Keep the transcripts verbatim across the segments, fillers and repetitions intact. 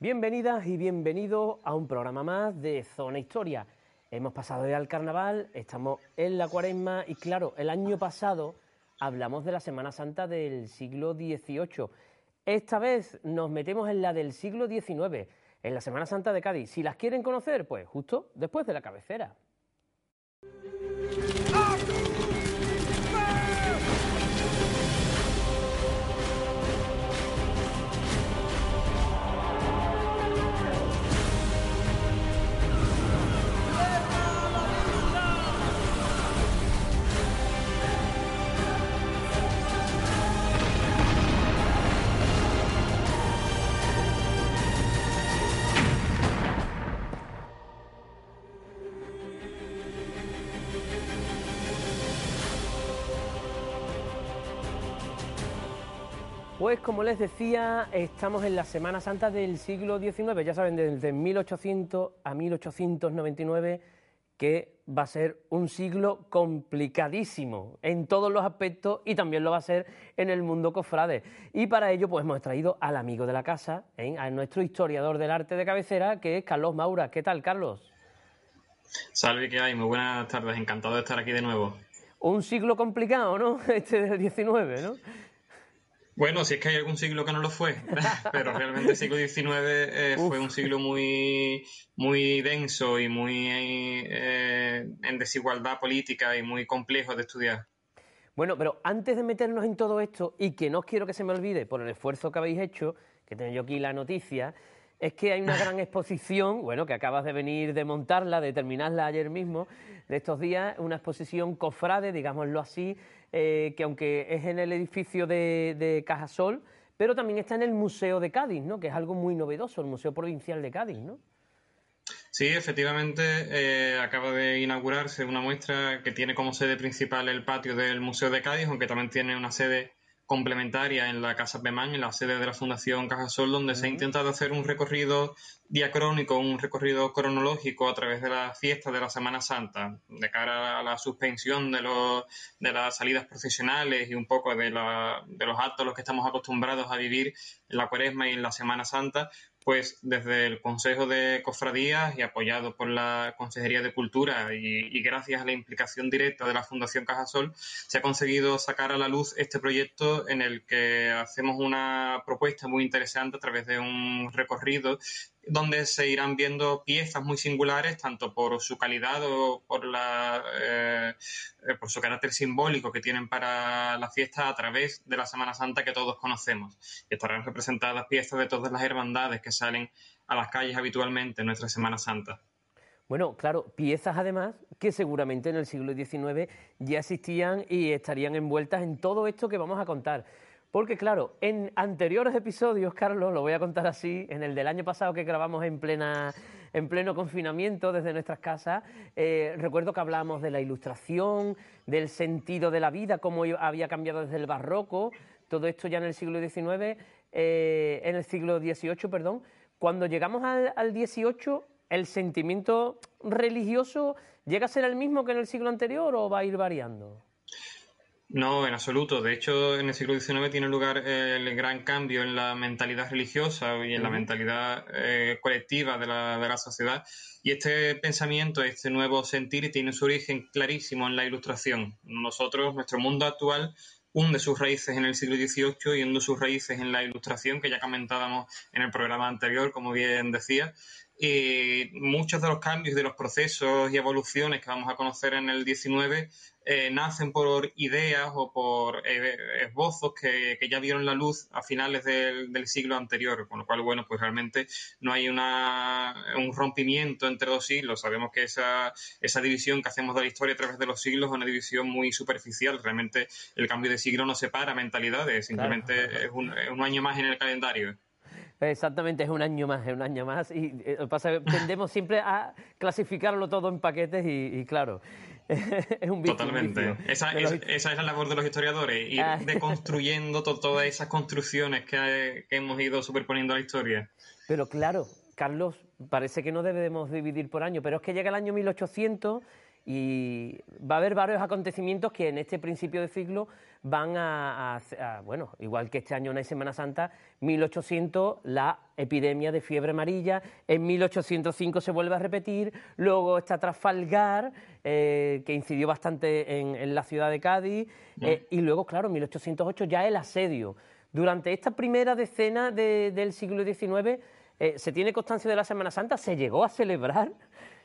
Bienvenidas y bienvenidos a un programa más de Zona Historia. Hemos pasado ya al carnaval, estamos en la cuaresma y claro, el año pasado hablamos de la Semana Santa del siglo dieciocho. Esta vez nos metemos en la del siglo diecinueve, en la Semana Santa de Cádiz. Si las quieren conocer, pues justo después de la cabecera. Pues como les decía, estamos en la Semana Santa del siglo diecinueve, ya saben, desde mil ochocientos a mil ochocientos noventa y nueve, que va a ser un siglo complicadísimo en todos los aspectos y también lo va a ser en el mundo cofrade. Y para ello pues hemos traído al amigo de la casa, ¿eh? A nuestro historiador del arte de cabecera, que es Carlos Maura. ¿Qué tal, Carlos? Salve, ¿qué hay? Muy buenas tardes, encantado de estar aquí de nuevo. Un siglo complicado, ¿no? Este del diecinueve, ¿no? Bueno, si es que hay algún siglo que no lo fue, pero realmente el siglo diecinueve eh, fue un siglo muy, muy denso y muy eh, en desigualdad política y muy complejo de estudiar. Bueno, pero antes de meternos en todo esto, y que no quiero que se me olvide por el esfuerzo que habéis hecho, que tengo yo aquí la noticia, es que hay una gran exposición, bueno, que acabas de venir de montarla, de terminarla ayer mismo, de estos días, una exposición cofrade, digámoslo así, eh, que aunque es en el edificio de, de Cajasol, pero también está en el Museo de Cádiz, ¿no? Que es algo muy novedoso, el Museo Provincial de Cádiz, ¿no? Sí, efectivamente, eh, acaba de inaugurarse una muestra que tiene como sede principal el patio del Museo de Cádiz, aunque también tiene una sede complementaria en la Casa Pemán, en la sede de la Fundación Cajasol, donde uh-huh. se ha intentado hacer un recorrido diacrónico, un recorrido cronológico a través de las fiestas de la Semana Santa, de cara a la suspensión de, los, de las salidas procesionales y un poco de, la, de los actos a los que estamos acostumbrados a vivir en la Cuaresma y en la Semana Santa. Pues desde el Consejo de Cofradías y apoyado por la Consejería de Cultura y, y gracias a la implicación directa de la Fundación Cajasol, se ha conseguido sacar a la luz este proyecto en el que hacemos una propuesta muy interesante a través de un recorrido donde se irán viendo piezas muy singulares, tanto por su calidad o por, la, eh, por su carácter simbólico que tienen para la fiesta a través de la Semana Santa que todos conocemos. Y estarán representadas piezas de todas las hermandades que salen a las calles habitualmente en nuestra Semana Santa. Bueno, claro, piezas además que seguramente en el siglo diecinueve ya existían y estarían envueltas en todo esto que vamos a contar. Porque claro, en anteriores episodios, Carlos, lo voy a contar así, en el del año pasado que grabamos en plena, en pleno confinamiento desde nuestras casas, eh, recuerdo que hablábamos de la ilustración, del sentido de la vida, cómo había cambiado desde el barroco, todo esto ya en el siglo diecinueve, eh, en el siglo dieciocho, perdón. Cuando llegamos al, al dieciocho, ¿el sentimiento religioso llega a ser el mismo que en el siglo anterior o va a ir variando? No, en absoluto. De hecho, en el siglo diecinueve tiene lugar el gran cambio en la mentalidad religiosa y en uh-huh. la mentalidad eh, colectiva de la, de la sociedad. Y este pensamiento, este nuevo sentir, tiene su origen clarísimo en la Ilustración. Nosotros, nuestro mundo actual, hunde sus raíces en el siglo dieciocho y hunde sus raíces en la Ilustración, que ya comentábamos en el programa anterior, como bien decía. Y muchos de los cambios, de los procesos y evoluciones que vamos a conocer en el diecinueve eh, nacen por ideas o por eh, esbozos que, que ya vieron la luz a finales del, del siglo anterior, con lo cual, bueno, pues realmente no hay una, un rompimiento entre dos siglos. Sabemos que esa, esa división que hacemos de la historia a través de los siglos es una división muy superficial. Realmente el cambio de siglo no separa mentalidades, simplemente claro. es, un, es un año más en el calendario. Exactamente, es un año más, es un año más y eh, pasa, tendemos siempre a clasificarlo todo en paquetes y, y claro, es un vicio. Totalmente, un vicio esa, es, esa es la labor de los historiadores, ir ah. deconstruyendo to, todas esas construcciones que, que hemos ido superponiendo a la historia. Pero claro, Carlos, parece que no debemos dividir por año, pero es que llega el año mil ochocientos Y va a haber varios acontecimientos que en este principio de siglo van a, a, a, bueno, igual que este año no hay Semana Santa, mil ochocientos la epidemia de fiebre amarilla, en mil ochocientos cinco se vuelve a repetir, luego está Trafalgar, eh, que incidió bastante en, en la ciudad de Cádiz, eh, y luego, claro, en mil ochocientos ocho ya el asedio. Durante esta primera decena de, del siglo diecinueve, eh, ¿se tiene constancia de la Semana Santa? ¿Se llegó a celebrar?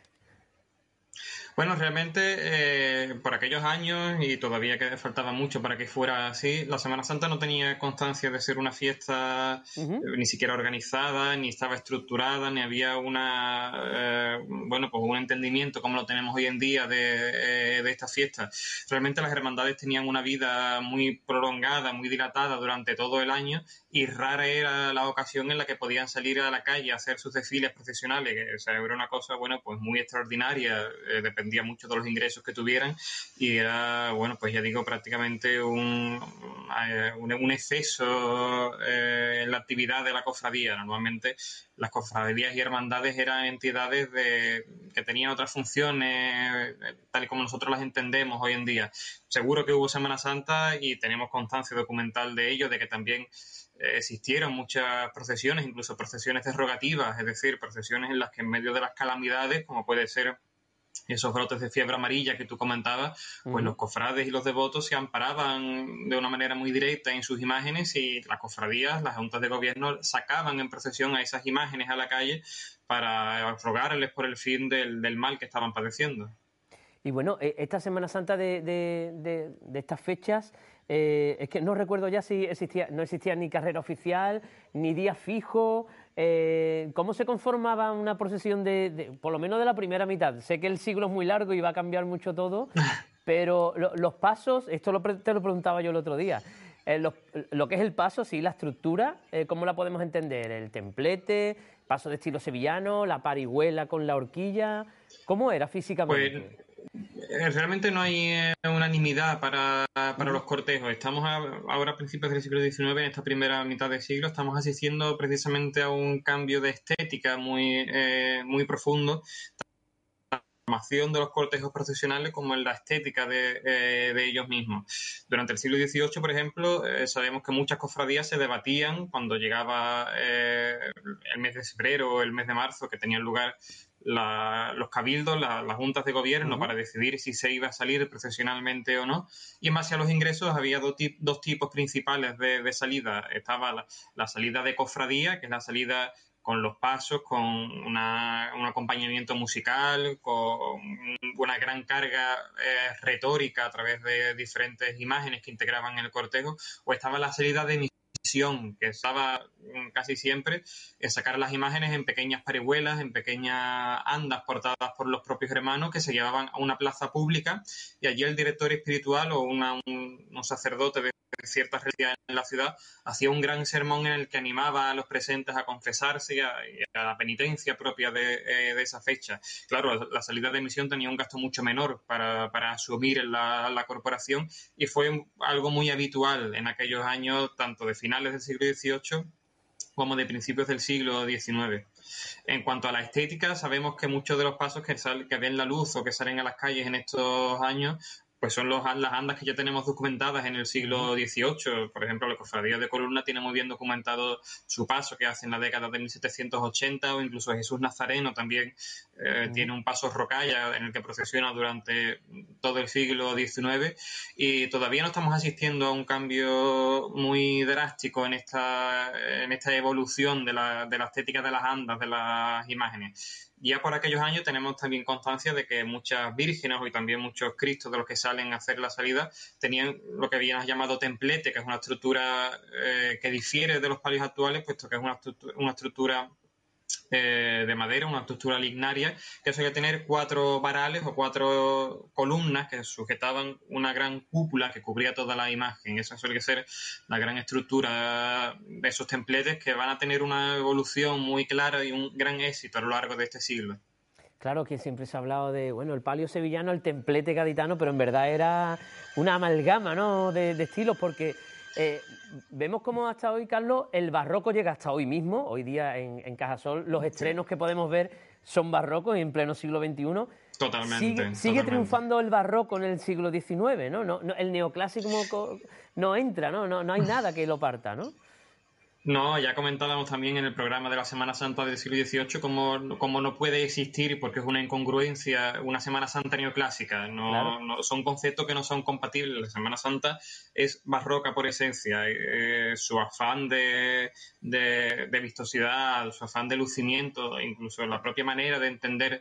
Bueno, realmente eh, por aquellos años, y todavía que faltaba mucho para que fuera así, la Semana Santa no tenía constancia de ser una fiesta Uh-huh. eh, ni siquiera organizada, ni estaba estructurada, ni había una eh, bueno, pues un entendimiento como lo tenemos hoy en día de, eh, de esta fiesta. Realmente las hermandades tenían una vida muy prolongada, muy dilatada durante todo el año, y rara era la ocasión en la que podían salir a la calle a hacer sus desfiles procesionales, que o sea, era una cosa, bueno, pues muy extraordinaria, eh, dependía mucho de los ingresos que tuvieran, y era, bueno, pues ya digo, prácticamente un, un, un exceso eh, en la actividad de la cofradía. Normalmente las cofradías y hermandades eran entidades de, que tenían otras funciones, tal y como nosotros las entendemos hoy en día. Seguro que hubo Semana Santa y tenemos constancia documental de ello, de que también existieron muchas procesiones, incluso procesiones derogativas, es decir, procesiones en las que en medio de las calamidades, como puede ser esos brotes de fiebre amarilla que tú comentabas, pues uh-huh. los cofrades y los devotos se amparaban de una manera muy directa en sus imágenes, y las cofradías, las juntas de gobierno, sacaban en procesión a esas imágenes a la calle para rogarles por el fin del, del mal que estaban padeciendo. Y bueno, esta Semana Santa de, de, de, de estas fechas, eh, es que no recuerdo ya si existía, no existía ni carrera oficial, ni día fijo. Eh, ¿Cómo se conformaba una procesión de, de, por lo menos de la primera mitad? Sé que el siglo es muy largo y va a cambiar mucho todo, pero lo, los pasos, esto lo, te lo preguntaba yo el otro día, eh, lo, lo que es el paso, sí, la estructura, eh, ¿cómo la podemos entender? El templete, paso de estilo sevillano, la parihuela con la horquilla, ¿cómo era físicamente? Pues realmente no hay eh, unanimidad para, para uh-huh. los cortejos. Estamos a, ahora a principios del siglo diecinueve, en esta primera mitad de siglo, estamos asistiendo precisamente a un cambio de estética muy, eh, muy profundo, formación de los cortejos procesionales como en la estética de, eh, de ellos mismos. Durante el siglo dieciocho, por ejemplo, eh, sabemos que muchas cofradías se debatían cuando llegaba eh, el mes de febrero o el mes de marzo, que tenían lugar la, los cabildos, la, las juntas de gobierno, uh-huh. para decidir si se iba a salir procesionalmente o no. Y en base a los ingresos había dos, tip, dos tipos principales de, de salida. Estaba la, la salida de cofradía, que es la salida con los pasos, con una, un acompañamiento musical, con una gran carga eh, retórica a través de diferentes imágenes que integraban el cortejo, o estaba la salida de misión, que estaba casi siempre en sacar las imágenes en pequeñas parihuelas, en pequeñas andas portadas por los propios hermanos, que se llevaban a una plaza pública, y allí el director espiritual o una, un, un sacerdote de ciertas religiones en la ciudad hacía un gran sermón en el que animaba a los presentes a confesarse y a, y a la penitencia propia de, eh, de esa fecha. Claro, la salida de misión tenía un gasto mucho menor para, para asumir la, la corporación, y fue algo muy habitual en aquellos años, tanto de finales del siglo dieciocho como de principios del siglo diecinueve. En cuanto a la estética, sabemos que muchos de los pasos que, sal, que ven la luz o que salen a las calles en estos años, pues son los, las andas que ya tenemos documentadas en el siglo dieciocho. Por ejemplo, la Cofradía de Columna tiene muy bien documentado su paso que hace en la década de mil setecientos ochenta, o incluso Jesús Nazareno también eh, uh-huh. tiene un paso rocalla en el que procesiona durante todo el siglo diecinueve, y todavía no estamos asistiendo a un cambio muy drástico en esta, en esta evolución de la, de la estética de las andas, de las imágenes. Ya por aquellos años tenemos también constancia de que muchas vírgenes y también muchos cristos de los que salen a hacer la salida tenían lo que habían llamado templete, que es una estructura eh, que difiere de los palios actuales, puesto que es una estructura, una estructura eh, de madera, una estructura lignaria, que solía tener cuatro varales o cuatro columnas que sujetaban una gran cúpula que cubría toda la imagen. Esa suele ser la gran estructura de esos templetes, que van a tener una evolución muy clara y un gran éxito a lo largo de este siglo. Claro que siempre se ha hablado de, bueno, el palio sevillano, el templete gaditano, pero en verdad era una amalgama, ¿no?, de, de estilos, porque Eh, vemos cómo hasta hoy, Carlos, el barroco llega hasta hoy mismo. Hoy día en, en Cajasol los estrenos que podemos ver son barrocos en pleno siglo veintiuno. Totalmente, Sigue, sigue totalmente. triunfando el barroco en el siglo diecinueve, ¿no? No, no el neoclásico no entra, ¿no? ¿no? No hay nada que lo parta, ¿no? No, ya comentábamos también en el programa de la Semana Santa del siglo dieciocho cómo, cómo no puede existir, porque es una incongruencia, una Semana Santa neoclásica. No, Claro. no, son conceptos que no son compatibles. La Semana Santa es barroca por esencia. Eh, su afán de, de, de vistosidad, su afán de lucimiento, incluso la propia manera de entender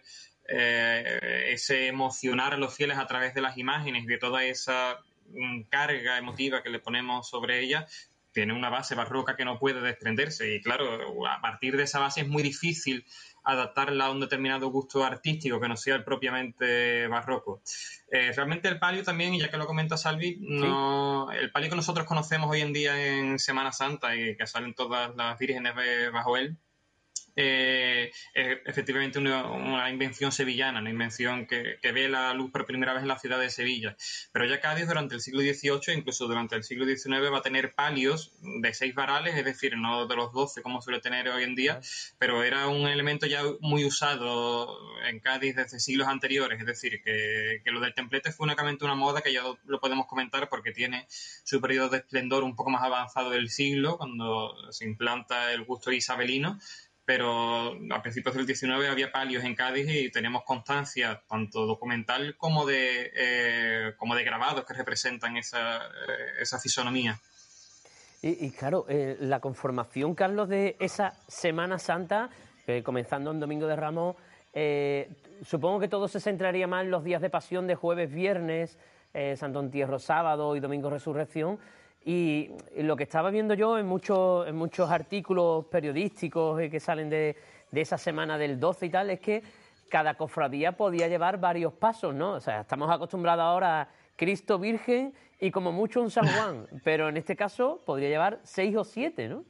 eh, ese emocionar a los fieles a través de las imágenes y de toda esa mm, carga emotiva que le ponemos sobre ella, tiene una base barroca que no puede desprenderse y claro, a partir de esa base es muy difícil adaptarla a un determinado gusto artístico que no sea el propiamente barroco. Eh, realmente el palio también, y ya que lo comenta Salvi, Sí. no, el palio que nosotros conocemos hoy en día en Semana Santa y que salen todas las vírgenes bajo él, eh, es efectivamente una, una invención sevillana, una invención que, que ve la luz por primera vez en la ciudad de Sevilla. Pero ya Cádiz durante el siglo dieciocho, incluso durante el siglo diecinueve, va a tener palios de seis varales, es decir, no de los doce como suele tener hoy en día, Claro. pero era un elemento ya muy usado en Cádiz desde siglos anteriores, es decir, que, que lo del templete fue únicamente una moda que ya lo podemos comentar porque tiene su periodo de esplendor un poco más avanzado del siglo, cuando se implanta el gusto isabelino, pero a principios del diecinueve había palios en Cádiz y tenemos constancia tanto documental como de, eh, como de grabados que representan esa, eh, esa fisonomía. Y, y claro, eh, la conformación, Carlos, de esa Semana Santa, eh, comenzando en Domingo de Ramos, eh, supongo que todo se centraría más en los días de pasión de jueves, viernes, eh, Santo Entierro sábado y Domingo Resurrección. Y lo que estaba viendo yo en muchos, en muchos artículos periodísticos eh, que salen de, de esa semana del doce y tal, es que cada cofradía podía llevar varios pasos, ¿no? O sea, estamos acostumbrados ahora a Cristo Virgen y como mucho un San Juan, pero en este caso podría llevar seis o siete, ¿no?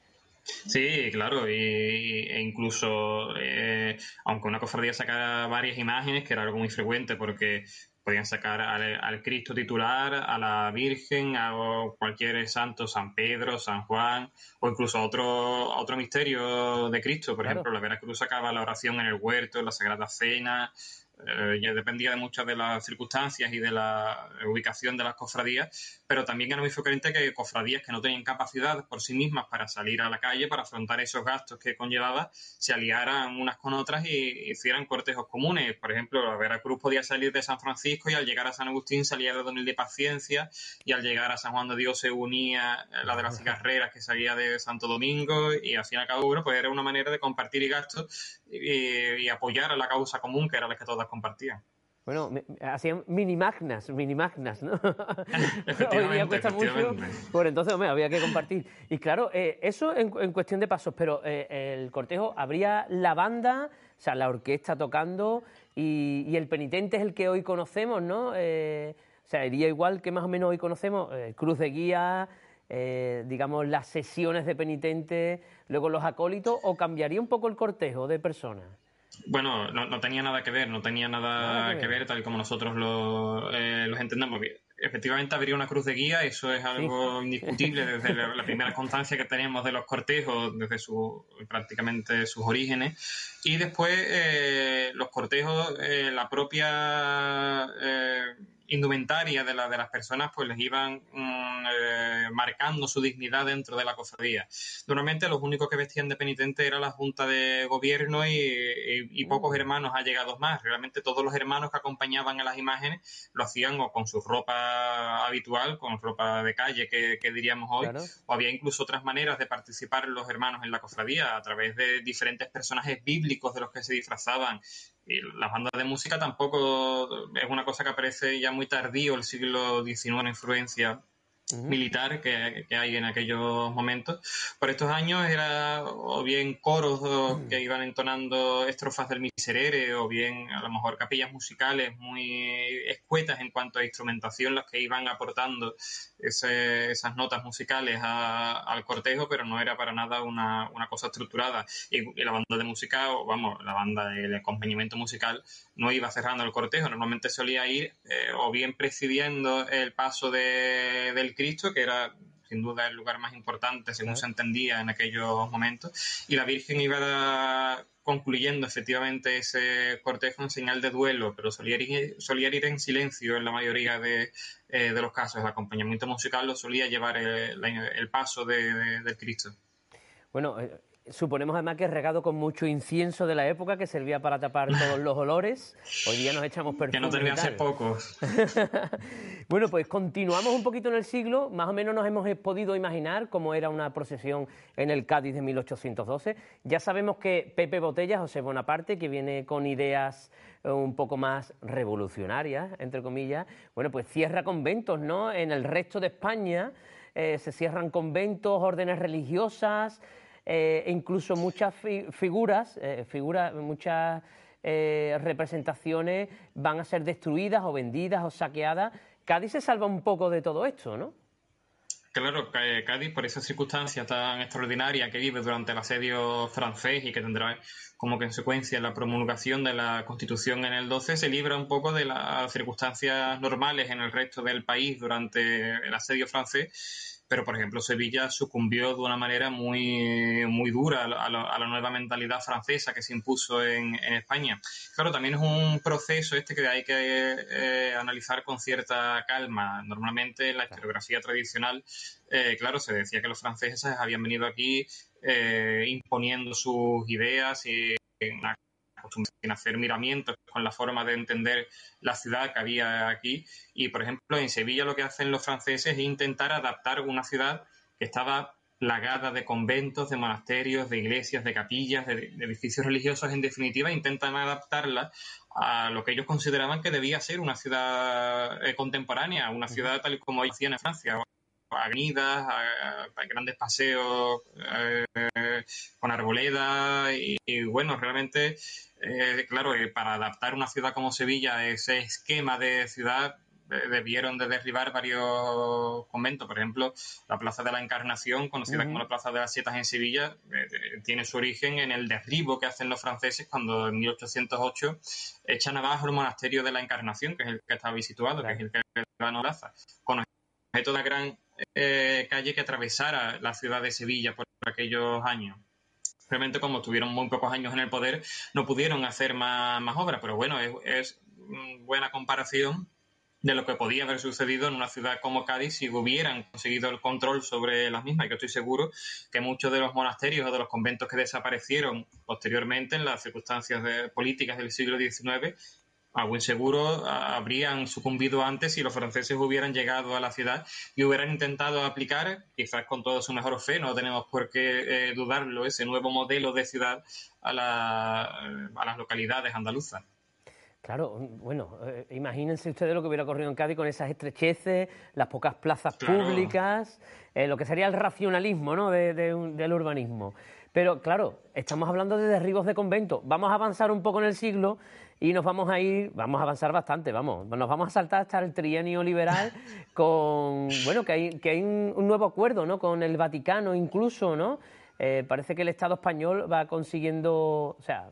Sí, claro, y, e incluso, eh, aunque una cofradía sacara varias imágenes, que era algo muy frecuente porque podían sacar al, al Cristo titular, a la Virgen, a cualquier santo, San Pedro, San Juan, o incluso a otro, a otro misterio de Cristo. Por Claro. ejemplo, la Veracruz sacaba la oración en el huerto, la Sagrada Cena. Eh, ya dependía de muchas de las circunstancias y de la ubicación de las cofradías, pero también era muy frecuente que cofradías que no tenían capacidad por sí mismas para salir a la calle, para afrontar esos gastos que conllevaba, se aliaran unas con otras y hicieran cortejos comunes. Por ejemplo, la Veracruz podía salir de San Francisco y al llegar a San Agustín salía de Don de Paciencia, y al llegar a San Juan de Dios se unía la de las cigarreras que salía de Santo Domingo, y al fin y al cabo, bueno, pues era una manera de compartir y gastos y, y apoyar a la causa común, que era la que todas compartían. Bueno, me, hacían mini magnas, mini magnas, ¿no? Hoy día efectivamente, cuesta mucho, efectivamente. pues entonces, hombre, había que compartir. Y claro, eh, eso en, en, cuestión de pasos, pero eh, el cortejo, habría la banda, o sea, la orquesta tocando, y, y el penitente es el que hoy conocemos, ¿no? Eh, o sea, iría igual que más o menos hoy conocemos, eh, cruz de guía, eh, digamos, las sesiones de penitentes, luego los acólitos, o cambiaría un poco el cortejo de personas. Bueno, no, no tenía nada que ver, no tenía Nada que nada que ver. ver tal como nosotros lo, eh, los entendemos. Efectivamente habría una cruz de guía, eso es Sí. algo indiscutible desde la, la primera constancia que tenemos de los cortejos, desde su, prácticamente sus orígenes. Y después eh, los cortejos, eh, la propia eh, indumentaria de, la, de las personas, pues les iban mm, eh, marcando su dignidad dentro de la cofradía. Normalmente los únicos que vestían de penitente era la Junta de Gobierno y, y, y pocos Mm. hermanos allegados más. Realmente todos los hermanos que acompañaban a las imágenes lo hacían o con su ropa habitual, con ropa de calle que, que diríamos hoy, Claro. o había incluso otras maneras de participar los hermanos en la cofradía a través de diferentes personajes bíblicos de los que se disfrazaban. Y las bandas de música tampoco es una cosa que aparece ya muy tardío, el siglo diecinueve, una influencia Uh-huh. militar que, que hay en aquellos momentos. Por estos años era o bien coros que iban entonando estrofas del Miserere, o bien a lo mejor capillas musicales muy escuetas en cuanto a instrumentación las que iban aportando ese, esas notas musicales a, al cortejo, pero no era para nada una, una cosa estructurada. Y, y la banda de música, o vamos, la banda, el acompañamiento musical no iba cerrando el cortejo, normalmente solía ir eh, o bien presidiendo el paso de, del Cristo, que era sin duda el lugar más importante, según Claro. se entendía en aquellos momentos, y la Virgen iba a, concluyendo efectivamente ese cortejo en señal de duelo, pero solía ir, solía ir en silencio en la mayoría de, eh, de los casos. El acompañamiento musical lo solía llevar el, el paso de, de, del Cristo. Bueno, eh, suponemos además que es regado con mucho incienso de la época que servía para tapar todos los olores. Hoy día nos echamos Que no perfumes y termina de ser tal. pocos. Bueno, pues continuamos un poquito en el siglo, más o menos nos hemos podido imaginar cómo era una procesión en el Cádiz de mil ochocientos doce. Ya sabemos que Pepe Botella, José Bonaparte, que viene con ideas un poco más revolucionarias, entre comillas, bueno, pues cierra conventos, ¿no? En el resto de España eh, se cierran conventos, órdenes religiosas, eh, e incluso muchas fi figuras, eh, figuras, muchas eh, representaciones van a ser destruidas o vendidas o saqueadas. Cádiz se salva un poco de todo esto, ¿no? Claro, Cádiz, por esa circunstancia tan extraordinaria que vive durante el asedio francés y que tendrá como consecuencia la promulgación de la Constitución en el doce, se libra un poco de las circunstancias normales en el resto del país durante el asedio francés. Pero, por ejemplo, Sevilla sucumbió de una manera muy, muy dura a la, a la nueva mentalidad francesa que se impuso en, en España. Claro, también es un proceso este que hay que eh, analizar con cierta calma. Normalmente en la historiografía tradicional, eh, claro, se decía que los franceses habían venido aquí eh, imponiendo sus ideas y en hacer miramientos con la forma de entender la ciudad que había aquí. Y, por ejemplo, en Sevilla lo que hacen los franceses es intentar adaptar una ciudad que estaba plagada de conventos, de monasterios, de iglesias, de capillas, de, de edificios religiosos. En definitiva, intentan adaptarla a lo que ellos consideraban que debía ser una ciudad eh, contemporánea, una ciudad tal y como ellos hacían en Francia. Avenidas, a, a grandes paseos eh, con arboleda y, y bueno, realmente, eh, claro, eh, para adaptar una ciudad como Sevilla a ese esquema de ciudad eh, debieron de derribar varios conventos. Por ejemplo, la Plaza de la Encarnación, conocida uh-huh. como la Plaza de las Sietas en Sevilla, eh, tiene su origen en el derribo que hacen los franceses cuando en mil ochocientos ocho echan abajo el monasterio de la Encarnación, que es el que estaba situado, claro. que es el que ganó Plaza, con objeto de la gran eh, calle que atravesara la ciudad de Sevilla por aquellos años. Realmente, como estuvieron muy pocos años en el poder, no pudieron hacer más, más obras, pero bueno, es, es buena comparación de lo que podía haber sucedido en una ciudad como Cádiz si hubieran conseguido el control sobre las mismas. Y yo estoy seguro que muchos de los monasterios o de los conventos que desaparecieron posteriormente en las circunstancias de, políticas del siglo diecinueve, a buen seguro habrían sucumbido antes si los franceses hubieran llegado a la ciudad y hubieran intentado aplicar, quizás con toda su mejor fe, no tenemos por qué eh, dudarlo, ese nuevo modelo de ciudad a, la, a las localidades andaluzas. Claro, bueno, eh, imagínense ustedes lo que hubiera ocurrido en Cádiz con esas estrecheces, las pocas plazas claro. públicas, eh, lo que sería el racionalismo, ¿no?, de, de, del urbanismo. Pero claro, estamos hablando de derribos de conventos. Vamos a avanzar un poco en el siglo y nos vamos a ir, vamos a avanzar bastante, vamos, nos vamos a saltar hasta el trienio liberal con, bueno, que hay, que hay un, un nuevo acuerdo, ¿no?, con el Vaticano incluso, ¿no? Eh, parece que el Estado español va consiguiendo, o sea,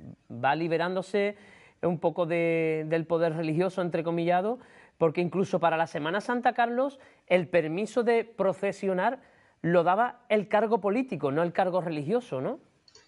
va liberándose un poco de, del poder religioso, entrecomillado, porque incluso para la Semana Santa, Carlos, el permiso de procesionar lo daba el cargo político, no el cargo religioso, ¿no?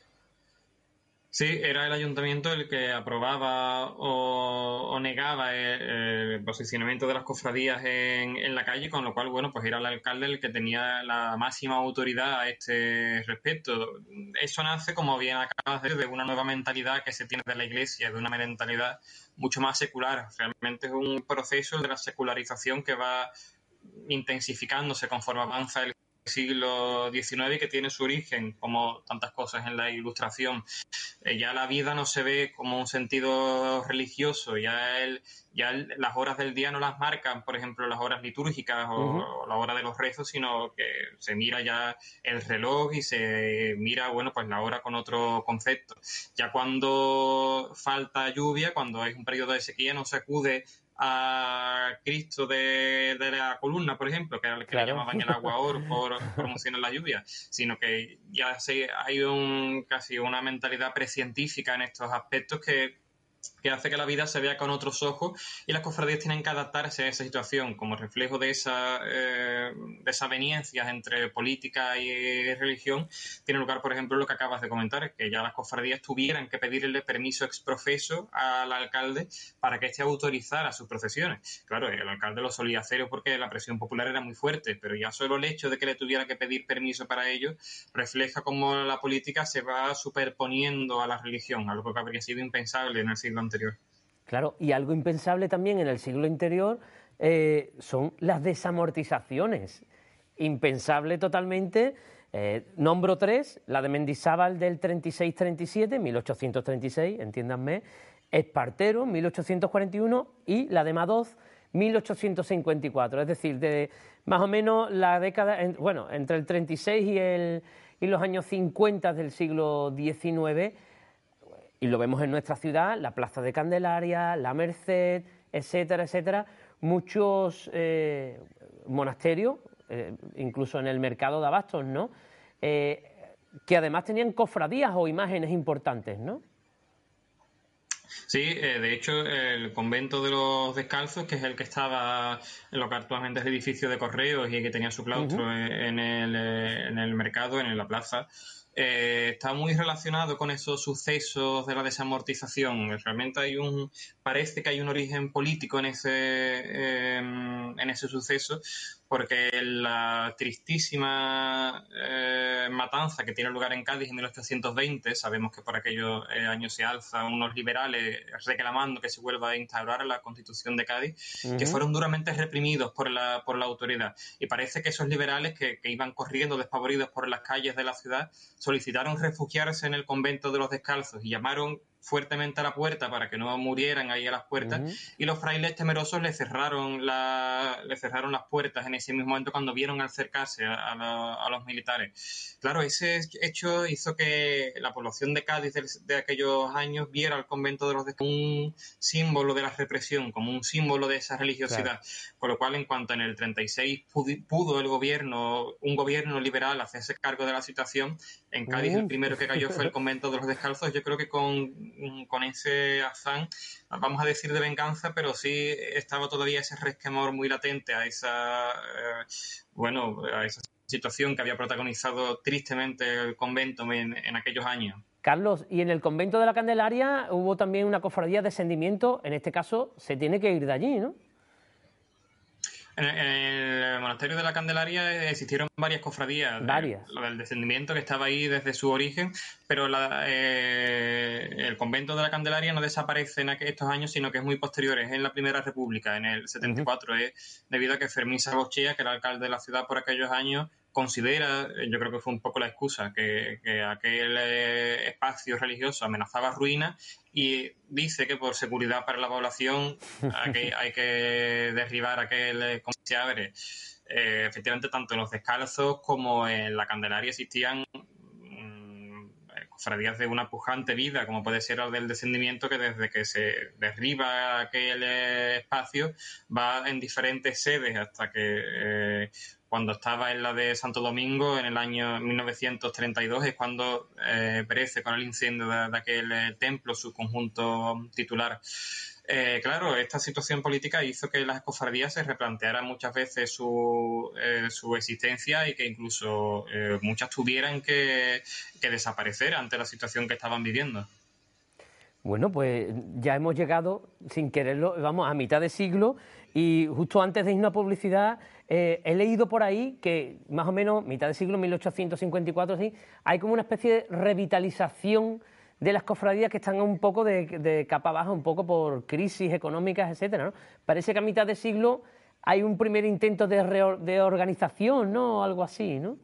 Sí, era el ayuntamiento el que aprobaba o, o negaba el, el posicionamiento de las cofradías en, en la calle, con lo cual, bueno, pues era el alcalde el que tenía la máxima autoridad a este respecto. Eso nace, como bien acabas de decir, de una nueva mentalidad que se tiene de la Iglesia, de una mentalidad mucho más secular. Realmente es un proceso de la secularización que va intensificándose conforme avanza el siglo diecinueve y que tiene su origen, como tantas cosas en la Ilustración. Eh, ya la vida no se ve como un sentido religioso, ya, el, ya el, las horas del día no las marcan, por ejemplo, las horas litúrgicas o, uh-huh. o la hora de los rezos, sino que se mira ya el reloj y se mira, bueno, pues la hora con otro concepto. Ya cuando falta lluvia, cuando es un periodo de sequía, no se acude a Cristo de, de la columna, por ejemplo, que era el que claro. le llamaban el aguador por promocionar la lluvia, sino que ya se, hay un casi una mentalidad precientífica en estos aspectos que que hace que la vida se vea con otros ojos, y las cofradías tienen que adaptarse a esa situación como reflejo de esa eh, desavenencias entre política y religión. Tiene lugar, por ejemplo, lo que acabas de comentar, que ya las cofradías tuvieran que pedirle permiso exprofeso al alcalde para que éste autorizara sus procesiones. Claro, el alcalde lo solía hacer porque la presión popular era muy fuerte, pero ya solo el hecho de que le tuviera que pedir permiso para ello refleja cómo la política se va superponiendo a la religión, algo que habría sido impensable en el siglo anterior. Claro, y algo impensable también en el siglo anterior eh, son las desamortizaciones. Impensable totalmente. Eh, nombro tres, la de Mendizábal del treinta y seis treinta y siete, mil ochocientos treinta y seis, entiéndanme, Espartero, mil ochocientos cuarenta y uno, y la de Madoz, mil ochocientos cincuenta y cuatro. Es decir, de más o menos la década, en, bueno, entre el treinta y seis y, el, y los años cincuenta del siglo diecinueve. Y lo vemos en nuestra ciudad, la Plaza de Candelaria, la Merced, etcétera, etcétera. Muchos eh, monasterios, eh, incluso en el mercado de abastos, ¿no? Eh, que además tenían cofradías o imágenes importantes, ¿no? Sí, eh, de hecho, el convento de los Descalzos, que es el que estaba en lo que actualmente es el edificio de correos y que tenía su claustro uh-huh. en, el, en el mercado, en la plaza, eh, está muy relacionado con esos sucesos de la desamortización. Realmente hay un, parece que hay un origen político en ese, eh, en ese suceso, porque la tristísima eh, matanza que tiene lugar en Cádiz en mil ochocientos veinte, sabemos que por aquellos eh, años se alzan unos liberales reclamando que se vuelva a instaurar la Constitución de Cádiz, uh-huh. que fueron duramente reprimidos por la, por la autoridad. Y parece que esos liberales que, que iban corriendo despavoridos por las calles de la ciudad solicitaron refugiarse en el convento de los Descalzos y llamaron fuertemente a la puerta para que no murieran ahí a las puertas, uh-huh. y los frailes temerosos le cerraron, la, le cerraron las puertas en ese mismo momento cuando vieron acercarse a, a, la, a los militares. Claro, ese hecho hizo que la población de Cádiz de, de aquellos años viera al convento de los Descalzos como un símbolo de la represión, como un símbolo de esa religiosidad, claro. Con lo cual, en cuanto en el treinta y seis pudo, pudo el gobierno, un gobierno liberal, hacerse cargo de la situación, en Cádiz uh-huh. el primero que cayó fue el convento de los Descalzos. Yo creo que con con ese afán, vamos a decir de venganza, pero sí estaba todavía ese resquemor muy latente a esa, eh, bueno, a esa situación que había protagonizado tristemente el convento en, en aquellos años. Carlos, y en el convento de la Candelaria hubo también una cofradía de descendimiento, en este caso se tiene que ir de allí, ¿no? En el monasterio de la Candelaria existieron varias cofradías. Varias. Eh, lo del descendimiento que estaba ahí desde su origen, pero la, eh, el convento de la Candelaria no desaparece en estos años, sino que es muy posterior, es en la Primera República, en el setenta y cuatro, uh-huh. es debido a que Fermín Salvochea, que era alcalde de la ciudad por aquellos años, considera, yo creo que fue un poco la excusa, que, que aquel eh, espacio religioso amenazaba ruina, y dice que por seguridad para la población hay que, hay que derribar aquel como se abre. Eh, efectivamente, tanto en los Descalzos como en la Candelaria existían mmm, cofradías de una pujante vida, como puede ser el del descendimiento, que desde que se derriba aquel eh, espacio va en diferentes sedes hasta que eh, cuando estaba en la de Santo Domingo en el año mil novecientos treinta y dos es cuando eh, perece con el incendio de, de aquel eh, templo su conjunto titular. Eh, claro, esta situación política hizo que las cofradías se replantearan muchas veces su, eh, su existencia y que incluso eh, muchas tuvieran que, que desaparecer ante la situación que estaban viviendo. Bueno, pues ya hemos llegado, sin quererlo, vamos, a mitad de siglo, y justo antes de irnos a publicidad eh, he leído por ahí que más o menos mitad de siglo, mil ochocientos cincuenta y cuatro, sí, hay como una especie de revitalización de las cofradías que están un poco de, de capa baja, un poco por crisis económicas, etcétera, ¿no? Parece que a mitad de siglo hay un primer intento de, reor- de organización, ¿no? O algo así, ¿no?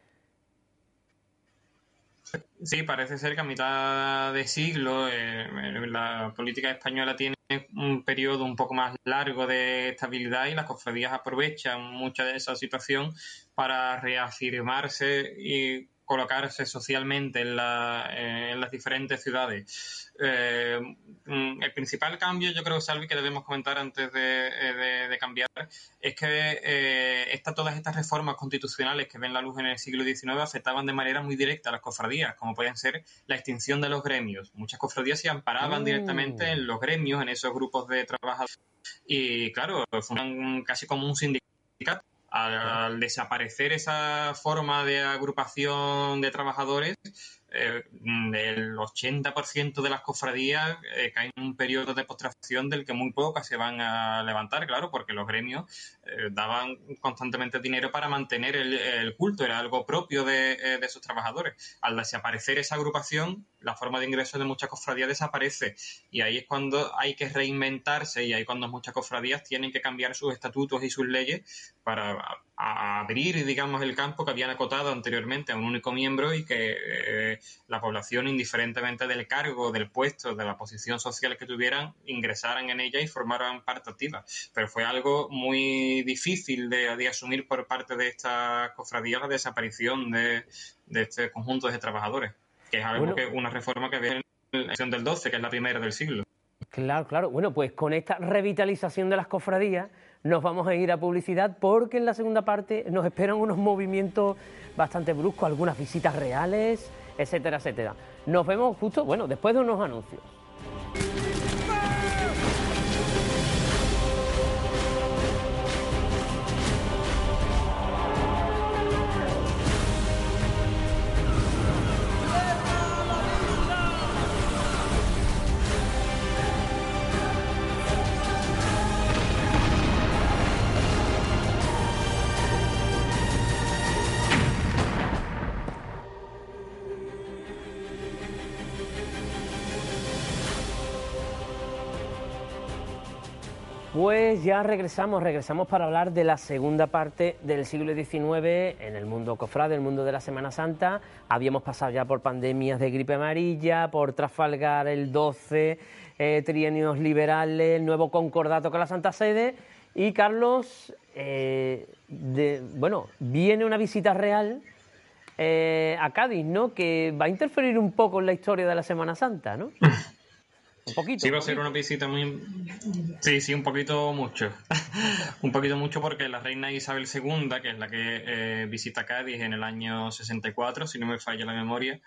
Sí, parece ser que a mitad de siglo eh, la política española tiene un periodo un poco más largo de estabilidad y las cofradías aprovechan mucha de esa situación para reafirmarse y colocarse socialmente en, la, eh, en las diferentes ciudades. Eh, el principal cambio, yo creo, Salvi, que debemos comentar antes de, de, de cambiar, es que eh, esta, todas estas reformas constitucionales que ven la luz en el siglo diecinueve afectaban de manera muy directa a las cofradías, como pueden ser la extinción de los gremios. Muchas cofradías se amparaban mm. directamente en los gremios, en esos grupos de trabajadores, y claro, funcionan casi como un sindicato. Al, al desaparecer esa forma de agrupación de trabajadores, eh, el ochenta por ciento de las cofradías eh, caen en un periodo de postración del que muy pocas se van a levantar, claro, porque los gremios eh, daban constantemente dinero para mantener el, el culto, era algo propio de, eh, de esos trabajadores. Al desaparecer esa agrupación, la forma de ingreso de muchas cofradías desaparece, y ahí es cuando hay que reinventarse, y ahí cuando muchas cofradías tienen que cambiar sus estatutos y sus leyes para a, a abrir, digamos, el campo que habían acotado anteriormente a un único miembro, y que eh, la población, indiferentemente del cargo, del puesto, de la posición social que tuvieran, ingresaran en ella y formaran parte activa. Pero fue algo muy difícil de, de asumir por parte de esta cofradía, la desaparición de, de este conjunto de trabajadores, que es algo bueno, que una reforma que viene en la edición del doce, que es la primera del siglo. Claro, claro. Bueno, pues con esta revitalización de las cofradías nos vamos a ir a publicidad, porque en la segunda parte nos esperan unos movimientos bastante bruscos, algunas visitas reales, etcétera, etcétera. Nos vemos justo, bueno, después de unos anuncios. Pues ya regresamos, regresamos para hablar de la segunda parte del siglo diecinueve en el mundo cofrade, el mundo de la Semana Santa. Habíamos pasado ya por pandemias de gripe amarilla, por Trafalgar el doce, eh, trienios liberales, el nuevo concordato con la Santa Sede. Y Carlos, eh, de, bueno, viene una visita real eh, a Cádiz, ¿no?, que va a interferir un poco en la historia de la Semana Santa, ¿no? Un poquito. Sí, va a ser una visita muy... Sí, sí, un poquito mucho. un poquito mucho porque la reina Isabel segunda, que es la que eh, visita Cádiz en el año sesenta y cuatro, si no me falla la memoria,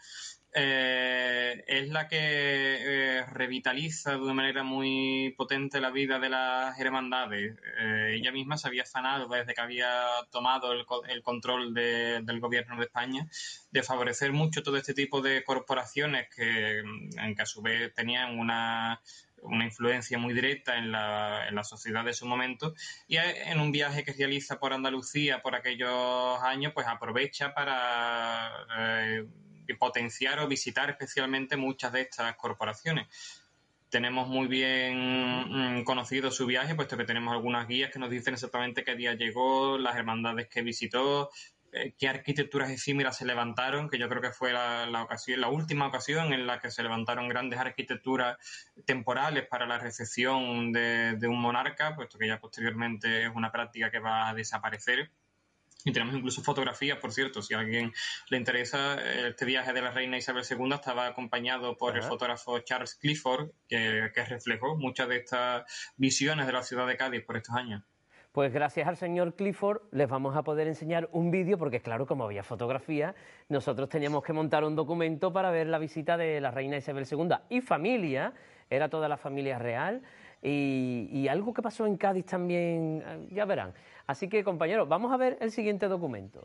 eh, es la que eh, revitaliza de una manera muy potente la vida de las hermandades. Eh, ella misma se había sanado desde que había tomado el, el control de, del gobierno de España, de favorecer mucho todo este tipo de corporaciones que, en que a su vez tenían una, una influencia muy directa en la, en la sociedad de su momento, y en un viaje que realiza por Andalucía por aquellos años, pues aprovecha para eh, potenciar o visitar especialmente muchas de estas corporaciones. Tenemos muy bien mmm, conocido su viaje, puesto que tenemos algunas guías que nos dicen exactamente qué día llegó, las hermandades que visitó, eh, qué arquitecturas efímeras se levantaron, que yo creo que fue la, la ocasión, la última ocasión en la que se levantaron grandes arquitecturas temporales para la recepción de, de un monarca, puesto que ya posteriormente es una práctica que va a desaparecer. Y tenemos incluso fotografías, por cierto, si a alguien le interesa, este viaje de la reina Isabel segunda estaba acompañado por Ajá. el fotógrafo Charles Clifford, que, que reflejó muchas de estas visiones de la ciudad de Cádiz por estos años. Pues gracias al señor Clifford les vamos a poder enseñar un vídeo, porque claro, como había fotografía, nosotros teníamos que montar un documento para ver la visita de la reina Isabel segunda y familia, era toda la familia real, y, y algo que pasó en Cádiz también, ya verán. Así que, compañeros, vamos a ver el siguiente documento.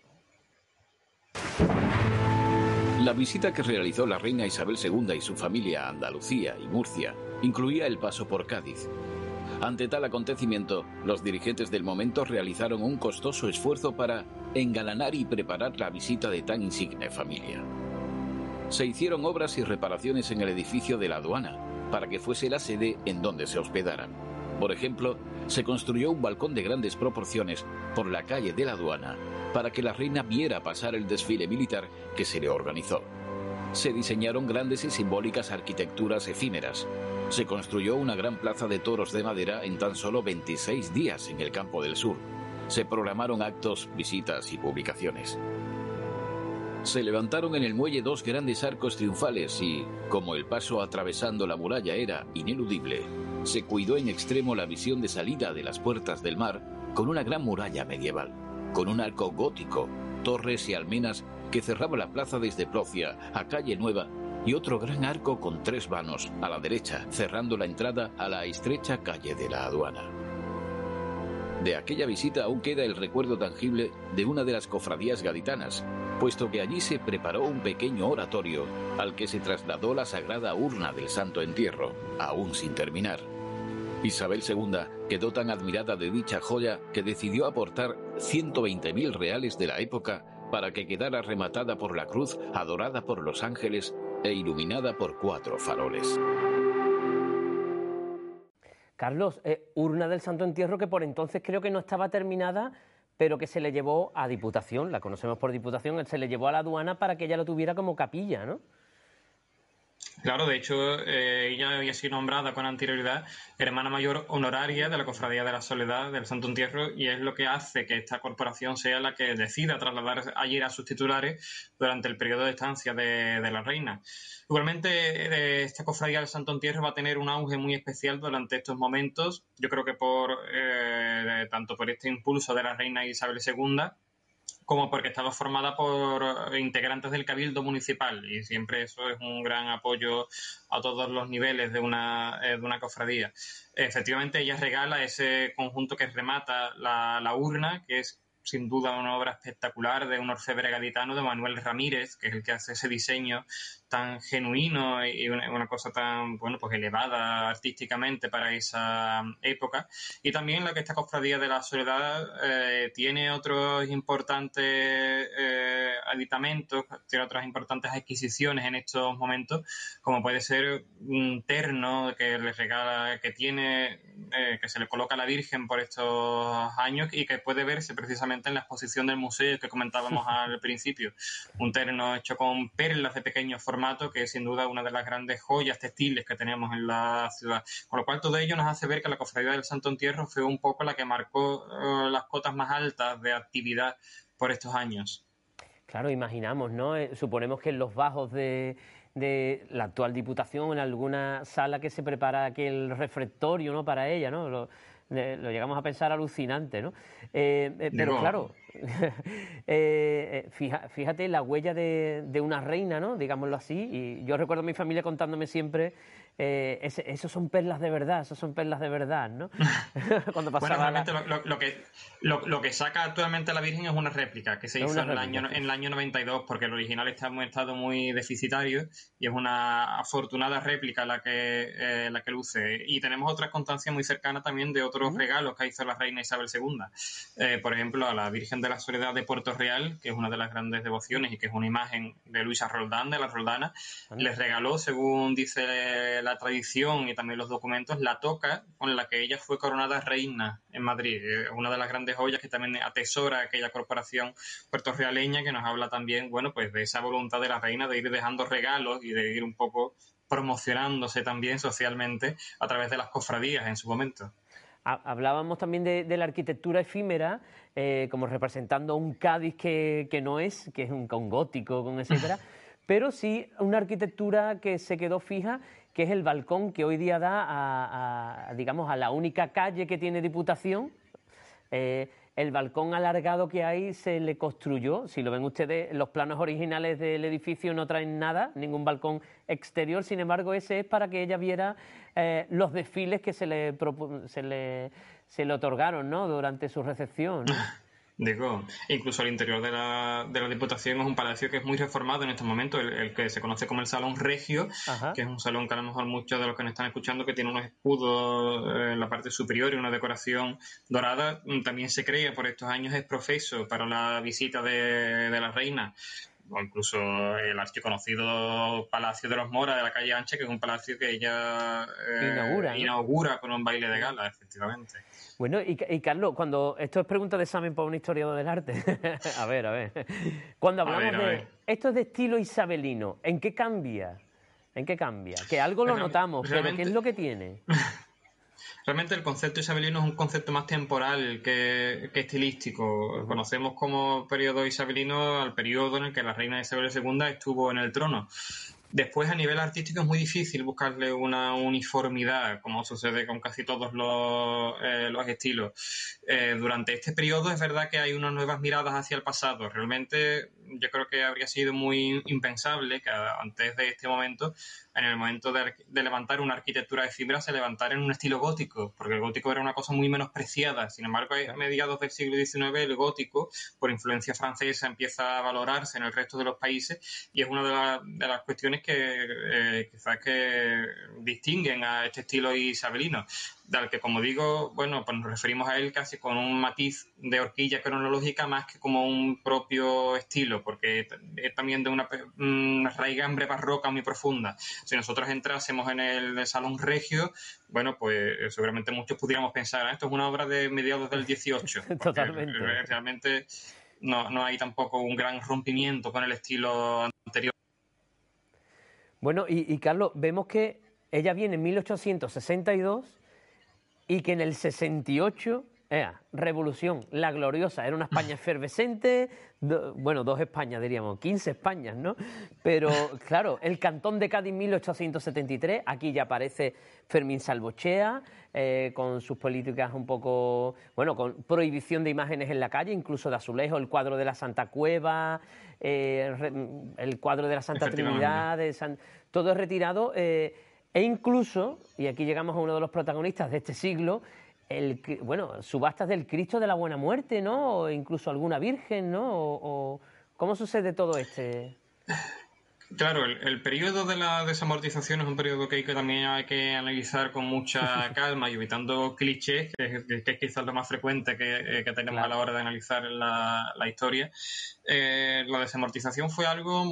La visita que realizó la reina Isabel segunda y su familia a Andalucía y Murcia incluía el paso por Cádiz. Ante tal acontecimiento, los dirigentes del momento realizaron un costoso esfuerzo para engalanar y preparar la visita de tan insigne familia. Se hicieron obras y reparaciones en el edificio de la aduana para que fuese la sede en donde se hospedaran. Por ejemplo, se construyó un balcón de grandes proporciones por la calle de la aduana para que la reina viera pasar el desfile militar que se le organizó. Se diseñaron grandes y simbólicas arquitecturas efímeras. Se construyó una gran plaza de toros de madera en tan solo veintiséis días en el Campo del Sur. Se programaron actos, visitas y publicaciones. Se levantaron en el muelle dos grandes arcos triunfales y, como el paso atravesando la muralla era ineludible, se cuidó en extremo la visión de salida de las puertas del mar con una gran muralla medieval, con un arco gótico, torres y almenas que cerraba la plaza desde Plocia a Calle Nueva y otro gran arco con tres vanos a la derecha, cerrando la entrada a la estrecha calle de la aduana. De aquella visita aún queda el recuerdo tangible de una de las cofradías gaditanas, puesto que allí se preparó un pequeño oratorio al que se trasladó la sagrada urna del Santo Entierro, aún sin terminar. Isabel segunda quedó tan admirada de dicha joya que decidió aportar ciento veinte mil reales de la época para que quedara rematada por la cruz, adorada por los ángeles e iluminada por cuatro faroles. Carlos, eh, urna del Santo Entierro que por entonces creo que no estaba terminada, pero que se le llevó a Diputación, la conocemos por Diputación, se le llevó a la aduana para que ella lo tuviera como capilla, ¿no? Claro, de hecho, eh, ella había sido nombrada con anterioridad hermana mayor honoraria de la Cofradía de la Soledad del Santo Entierro y es lo que hace que esta corporación sea la que decida trasladar ayer a sus titulares durante el periodo de estancia de, de la reina. Igualmente, eh, esta Cofradía del Santo Entierro va a tener un auge muy especial durante estos momentos, yo creo que por eh, tanto por este impulso de la reina Isabel segunda, como porque estaba formada por integrantes del Cabildo Municipal y siempre eso es un gran apoyo a todos los niveles de una, de una cofradía. Efectivamente, ella regala ese conjunto que remata la, la urna, que es sin duda una obra espectacular de un orfebre gaditano, de Manuel Ramírez, que es el que hace ese diseño tan genuino y una, una cosa tan, bueno, pues elevada artísticamente para esa época. Y también la que esta Cofradía de la Soledad eh, tiene otros importantes eh, aditamentos, tiene otras importantes adquisiciones en estos momentos, como puede ser un terno que le regala, que tiene, eh, que se le coloca a la Virgen por estos años y que puede verse precisamente en la exposición del museo que comentábamos al principio. Un terno hecho con perlas de pequeño formato, que es sin duda una de las grandes joyas textiles que tenemos en la ciudad. Con lo cual todo ello nos hace ver que la Cofradía del Santo Entierro fue un poco la que marcó uh, las cotas más altas de actividad por estos años. Claro, imaginamos, ¿no? Eh, suponemos que en los bajos de, de la actual Diputación, en alguna sala que se prepara aquel refectorio, ¿no?, para ella, ¿no? Lo, de, lo llegamos a pensar alucinante, ¿no? Eh, eh, pero Digo, claro, eh, fija, fíjate la huella de, de una reina, ¿no?, digámoslo así, y yo recuerdo a mi familia contándome siempre, eh, ese, esos son perlas de verdad, esos son perlas de verdad, ¿no? Cuando pasaba bueno, realmente la... lo, lo, lo, que, lo, lo que saca actualmente la Virgen es una réplica que se Es hizo en el, réplica, año, sí. en el año noventa y dos, porque el original está en un estado muy deficitario y es una afortunada réplica la que, eh, la que luce. Y tenemos otras constancias muy cercanas también de otros uh-huh. regalos que hizo la reina Isabel segunda. Eh, por ejemplo, a la Virgen de la Soledad de Puerto Real, que es una de las grandes devociones y que es una imagen de Luisa Roldán, de la Roldana, uh-huh. les regaló, según dice la tradición y también los documentos, la toca con la que ella fue coronada reina en Madrid. Eh, una de las grandes joyas que también atesora aquella corporación puertorrealeña, que nos habla también, bueno, pues de esa voluntad de la reina de ir dejando regalos y de ir un poco promocionándose también socialmente a través de las cofradías en su momento. Hablábamos también de, de la arquitectura efímera, eh, como representando un Cádiz que, que no es, que es un, un gótico, con etcétera, pero sí una arquitectura que se quedó fija, que es el balcón que hoy día da a, a digamos, a la única calle que tiene Diputación. Eh, el balcón alargado que hay se le construyó, si lo ven ustedes, los planos originales del edificio no traen nada, ningún balcón exterior, sin embargo ese es para que ella viera eh, los desfiles que se le, se le, se le otorgaron, ¿no?, durante su recepción, ¿no? Digo, incluso el interior de la, de la Diputación es un palacio que es muy reformado en estos momentos, el, el que se conoce como el Salón Regio, Ajá. que es un salón que a lo mejor muchos de los que nos están escuchando, que tiene unos escudos en la parte superior y una decoración dorada, también se cree por estos años es profeso para la visita de, de la reina, o incluso el archiconocido Palacio de los Mora de la calle Ancha, que es un palacio que ella eh, inaugura, ¿no? inaugura con un baile de gala, efectivamente. Bueno, y, y Carlos, cuando esto es pregunta de examen para un historiador del arte, a ver, a ver, cuando hablamos a ver, a de ver. esto es de estilo isabelino, ¿en qué cambia? ¿En qué cambia? Que algo lo notamos, pero ¿qué es lo que tiene? Realmente el concepto isabelino es un concepto más temporal que, que estilístico. Uh-huh. Conocemos como periodo isabelino al periodo en el que la reina Isabel segunda estuvo en el trono. Después, a nivel artístico, es muy difícil buscarle una uniformidad, como sucede con casi todos los, eh, los estilos. Eh, durante este periodo es verdad que hay unas nuevas miradas hacia el pasado. Realmente yo creo que habría sido muy impensable que antes de este momento, en el momento de, de levantar una arquitectura efímera, se levantara en un estilo gótico, porque el gótico era una cosa muy menospreciada. Sin embargo, a mediados del siglo diecinueve, el gótico, por influencia francesa, empieza a valorarse en el resto de los países y es una de, la, de las cuestiones que eh, quizás que distinguen a este estilo isabelino, del que, como digo, bueno, pues nos referimos a él casi con un matiz de horquilla cronológica más que como un propio estilo, porque es también de una, una raigambre barroca muy profunda. Si nosotros entrásemos en el Salón Regio, bueno, pues seguramente muchos pudiéramos pensar, ¿eh? Esto es una obra de mediados del dieciocho. Totalmente. Realmente no, no hay tampoco un gran rompimiento con el estilo anterior. Bueno, y, y Carlos, vemos que ella viene en mil ochocientos sesenta y dos y que en el sesenta y ocho, eh, Revolución, la gloriosa, era una España efervescente, do, bueno, dos Españas diríamos, quince Españas, ¿no? Pero claro, el Cantón de Cádiz mil ochocientos setenta y tres, aquí ya aparece Fermín Salvochea, eh, con sus políticas un poco, bueno, con prohibición de imágenes en la calle, incluso de azulejo, el cuadro de la Santa Cueva, eh, el cuadro de la Santa Trinidad, de San, todo es retirado, eh, e incluso, y aquí llegamos a uno de los protagonistas de este siglo, el, bueno, subastas del Cristo de la Buena Muerte, ¿no? O incluso alguna virgen, ¿no? O, o, ¿cómo sucede todo este...? Claro, el, el periodo de la desamortización es un periodo que, hay que también hay que analizar con mucha calma y evitando clichés, que, que, que es quizás lo más frecuente que, que tenemos claro. a la hora de analizar la, la historia. Eh, la desamortización fue algo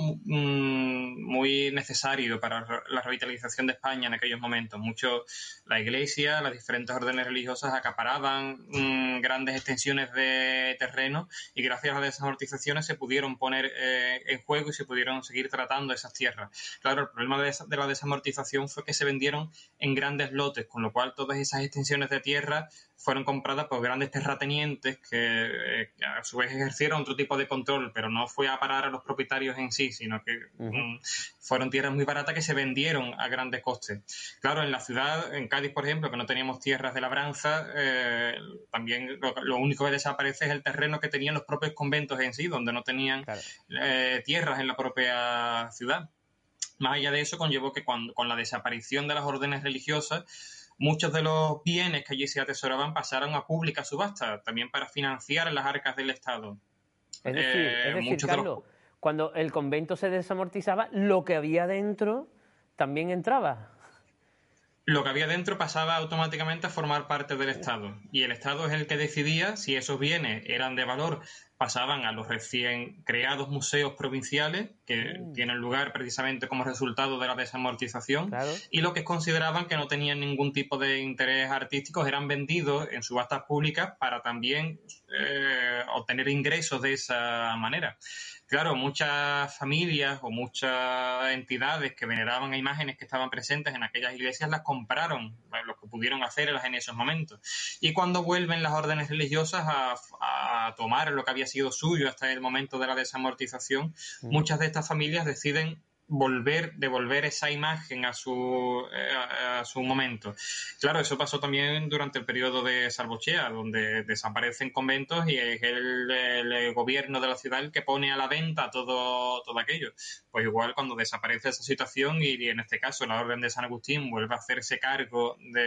mm, muy necesario para la revitalización de España en aquellos momentos. Mucho, la Iglesia, las diferentes órdenes religiosas acaparaban mm, grandes extensiones de terreno y gracias a las desamortizaciones se pudieron poner eh, en juego y se pudieron seguir tratando esas tierras. Claro, el problema de, esa, de la desamortización fue que se vendieron en grandes lotes, con lo cual todas esas extensiones de tierra fueron compradas por grandes terratenientes que, eh, que a su vez ejercieron otro tipo de control, pero no fue a parar a los propietarios en sí, sino que uh-huh. um, fueron tierras muy baratas que se vendieron a grandes costes. Claro, en la ciudad, en Cádiz, por ejemplo, que no teníamos tierras de labranza, eh, también lo, lo único que desaparece es el terreno que tenían los propios conventos en sí, donde no tenían claro. eh, tierras en la propia ciudad. Más allá de eso, conllevó que cuando, con la desaparición de las órdenes religiosas, muchos de los bienes que allí se atesoraban pasaron a pública subasta, también para financiar las arcas del Estado. Es decir, eh, es decir Carlos, los... cuando el convento se desamortizaba, lo que había dentro también entraba. Lo que había dentro pasaba automáticamente a formar parte del Estado. Y el Estado es el que decidía si esos bienes eran de valor, pasaban a los recién creados museos provinciales, que mm. tienen lugar precisamente como resultado de la desamortización, claro. y lo que consideraban que no tenían ningún tipo de interés artístico eran vendidos en subastas públicas para también eh, obtener ingresos de esa manera. Claro, muchas familias o muchas entidades que veneraban a imágenes que estaban presentes en aquellas iglesias las compraron, lo que pudieron hacer en esos momentos. Y cuando vuelven las órdenes religiosas a, a tomar lo que había sido suyo hasta el momento de la desamortización, mm. muchas de estas familias deciden volver, devolver esa imagen a su, a, a su momento. Claro, eso pasó también durante el periodo de Salvochea, donde desaparecen conventos y es el, el gobierno de la ciudad el que pone a la venta todo, todo aquello. Pues igual cuando desaparece esa situación y en este caso la Orden de San Agustín vuelve a hacerse cargo de,